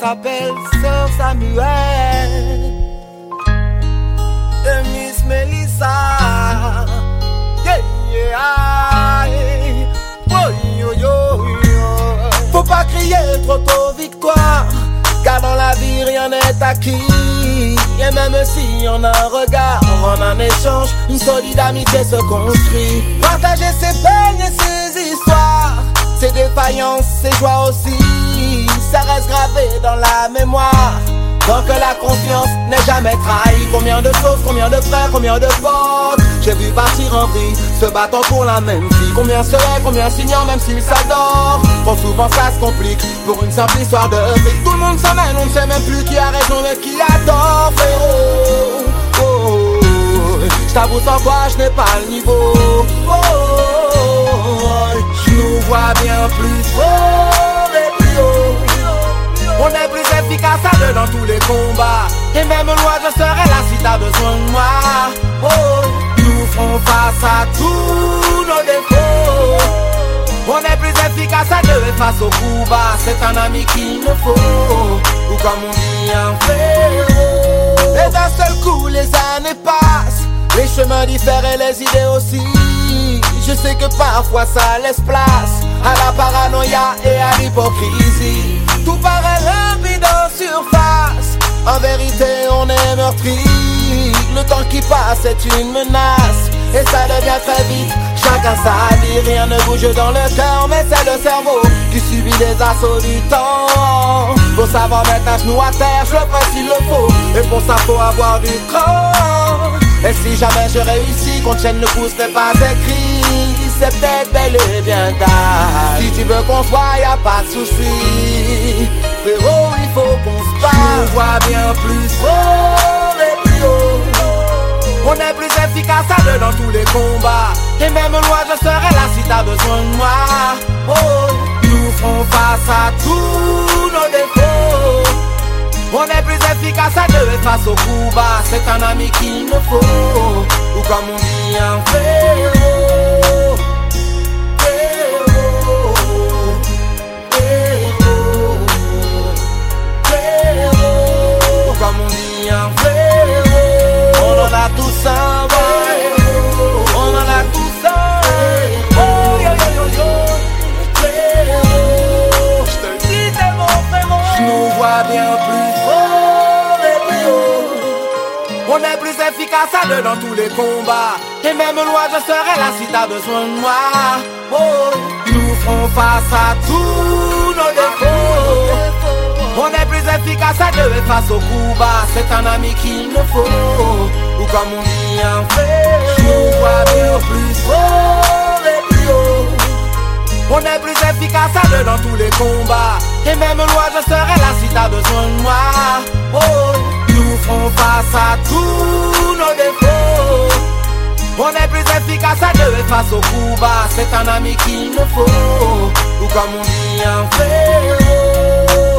s'appelle Sœur Samuel et Miss Melissa. Yeah, yeah, oh, yo, yo, yo. Faut pas crier trop tôt victoire, car dans la vie rien n'est acquis. Et même si on a un regard, en un échange, une solide amitié se construit. Partager ses peines et ses histoires, ses défaillances, ses joies aussi, ça reste gravé dans la mémoire. Tant que la confiance n'est jamais trahie. Combien de choses, combien de frères, combien de potes j'ai vu partir en vrille, se battant pour la même fille. Combien seraient, combien signant même s'ils s'adorent. Trop souvent ça se complique pour une simple histoire de vie. Tout le monde s'en mêle, on ne sait même plus qui a raison et qui a tort, frérot. Oh, oh, oh. J't'avoue sans quoi je n'ai pas le niveau. Oh, oh, oh. J'nous vois bien plus fort et plus haut. On est plus efficace à deux dans tous les combats. Et même loin je serai là si t'as besoin de moi. Oh, nous ferons face à tous nos défauts. On est plus efficace à deux et face au coup bas. C'est un ami qu'il me faut, ou comme on dit un frérot. Et d'un seul coup les années passent, les chemins diffèrent et les idées aussi. Je sais que parfois ça laisse place à la paranoïa et à l'hypocrisie. Tout paraît limpide en surface, en vérité on est meurtri. Le temps qui passe est une menace, et ça devient très vite chacun sa vie. Rien ne bouge dans le cœur, mais c'est le cerveau qui subit les assauts du temps. Faut savoir mettre un genou à terre, je le ferai s'il le faut, et pour ça faut avoir du cran. Et si jamais je réussis, qu'on tienne le pouce n'est pas écrit, c'est peut-être bel et bien tard. Si tu veux qu'on se voit, y'a pas de souci, frérot, il faut qu'on se parle. Je vois bien plus fort et plus haut. On est plus efficace à deux dans tous les combats. Et même loin je serai là si t'as besoin de moi. Oh, nous ferons face à tous nos défauts. On est plus efficace à deux et face au coup bas. C'est un ami qu'il me faut, ou comme on dit un frérot. Frérot, frérot, frérot, ou comme on dit un frérot. On en a tous un, ouais. On en a tous un. Oh, yo, yo, yo, yo. Frérot, je te dis t'es mon frérot. Je nous vois bien plus fort et plus haut. On est plus efficace à deux dans tous les combats. Et même loin je serai là si t'as besoin de moi. Oh, nous ferons face à tous nos défauts. On est plus efficace à deux et face au coup bas. C'est un ami qu'il me faut, ou comme on dit un frère. Je nous vois bien plus fort et plus haut. On est plus efficace à deux dans tous les combats. Et même loin je serai là si t'as besoin de moi. Oh, nous ferons face à tous nos défauts. On est plus efficace à deux et face au coup bas. C'est un ami qu'il me faut, ou comme on dit un frère.